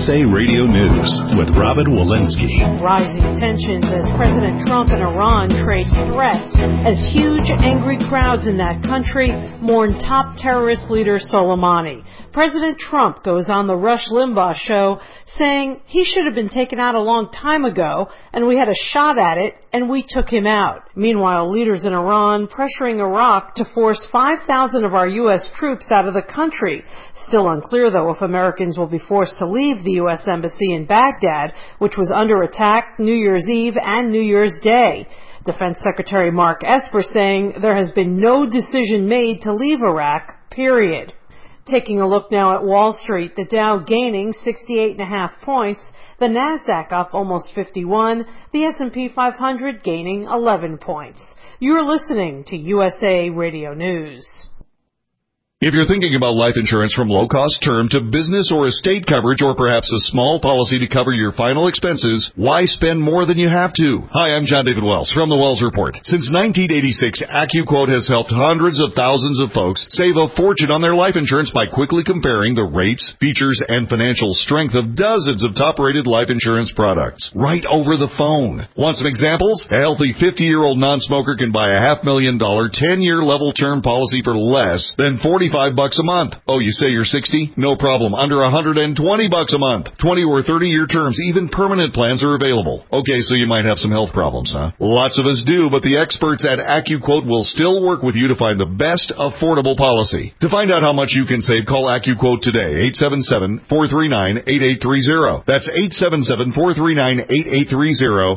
USA Radio News with Robin Walensky. Rising tensions as President Trump and Iran trade threats as huge angry crowds in that country mourn top terrorist leader Soleimani. President Trump goes on the Rush Limbaugh show saying he should have been taken out a long time ago and we had a shot at it and we took him out. Meanwhile, leaders in Iran pressuring Iraq to force 5,000 of our U.S. troops out of the country. Still unclear, though, if Americans will be forced to leave the U.S. Embassy in Baghdad, which was under attack New Year's Eve and New Year's Day. Defense Secretary Mark Esper saying there has been no decision made to leave Iraq, period. Taking a look now at Wall Street, the Dow gaining 68.5 points, the Nasdaq up almost 51, the S&P 500 gaining 11 points. You're listening to USA Radio News. If you're thinking about life insurance from low-cost term to business or estate coverage or perhaps a small policy to cover your final expenses, why spend more than you have to? Hi, I'm John David Wells from the Wells Report. Since 1986, AccuQuote has helped hundreds of thousands of folks save a fortune on their life insurance by quickly comparing the rates, features, and financial strength of dozens of top-rated life insurance products right over the phone. Want some examples? A healthy 50-year-old non-smoker can buy a $500,000 10-year level term policy for less than $45 a month. Oh, you say you're 60? No problem. Under $120 a month. 20 or 30-year terms, even permanent plans are available. Okay, so you might have some health problems, huh? Lots of us do, but the experts at AccuQuote will still work with you to find the best affordable policy. To find out how much you can save, call AccuQuote today. 877-439-8830. That's 877-439-8830.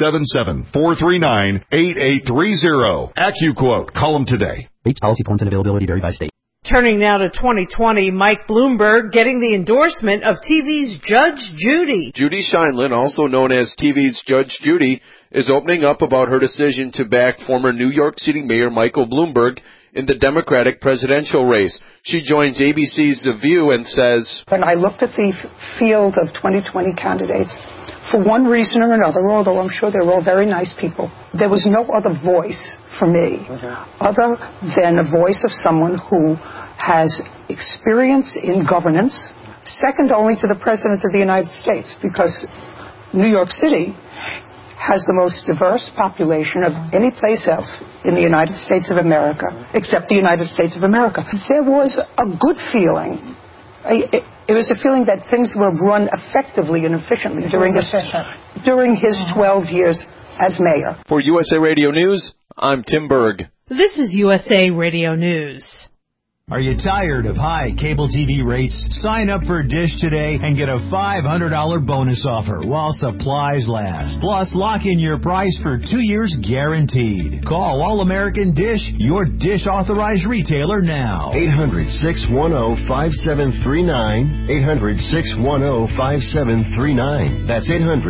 877-439-8830. AccuQuote. Call them today. Rates, policy points, and availability vary by state. Turning now to 2020, Mike Bloomberg getting the endorsement of TV's Judge Judy. Judy Scheinlin, also known as TV's Judge Judy, is opening up about her decision to back former New York City Mayor Michael Bloomberg in the Democratic presidential race. She joins ABC's The View and says, when I looked at the field of 2020 candidates, for one reason or another, although I'm sure they're all very nice people, there was no other voice for me other than a voice of someone who has experience in governance, second only to the President of the United States, because New York City has the most diverse population of any place else in the United States of America, except the United States of America. There was a good feeling. It was a feeling that things were run effectively and efficiently during his 12 years as mayor. For USA Radio News, I'm Tim Berg. This is USA Radio News. Are you tired of high cable TV rates? Sign up for Dish today and get a $500 bonus offer while supplies last. Plus, lock in your price for 2 years guaranteed. Call All-American Dish, your Dish authorized retailer now. 800-610-5739. 800-610-5739. That's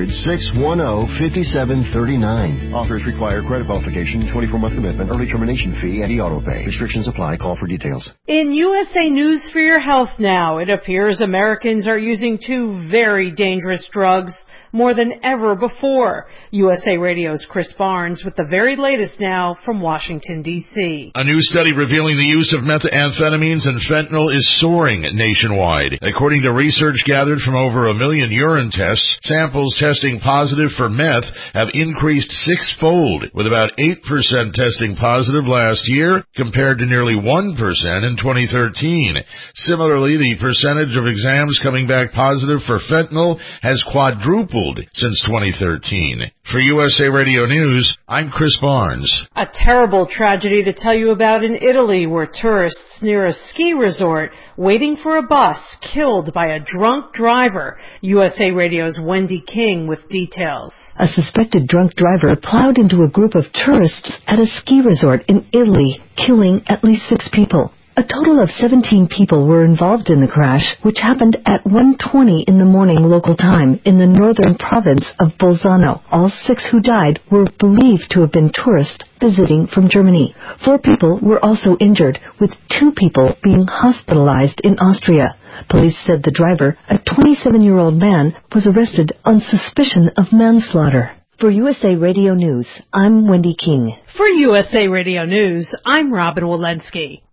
800-610-5739. Offers require credit qualification, 24-month commitment, early termination fee, and e-auto pay. Restrictions apply. Call for details. In USA News for Your Health now, it appears Americans are using two very dangerous drugs more than ever before. USA Radio's Chris Barnes with the very latest now from Washington, D.C. A new study revealing the use of methamphetamines and fentanyl is soaring nationwide. According to research gathered from over 1 million urine tests, samples testing positive for meth have increased sixfold, with about 8% testing positive last year compared to nearly 1% in 2013. Similarly, the percentage of exams coming back positive for fentanyl has quadrupled since 2013. For USA Radio News, I'm Chris Barnes. A terrible tragedy to tell you about in Italy, where tourists near a ski resort waiting for a bus killed by a drunk driver. USA Radio's Wendy King with details. A suspected drunk driver plowed into a group of tourists at a ski resort in Italy, killing at least 6 people. A total of 17 people were involved in the crash, which happened at 1:20 in the morning local time in the northern province of Bolzano. All 6 who died were believed to have been tourists visiting from Germany. 4 people were also injured, with 2 people being hospitalized in Austria. Police said the driver, a 27-year-old man, was arrested on suspicion of manslaughter. For USA Radio News, I'm Wendy King. For USA Radio News, I'm Robin Walensky.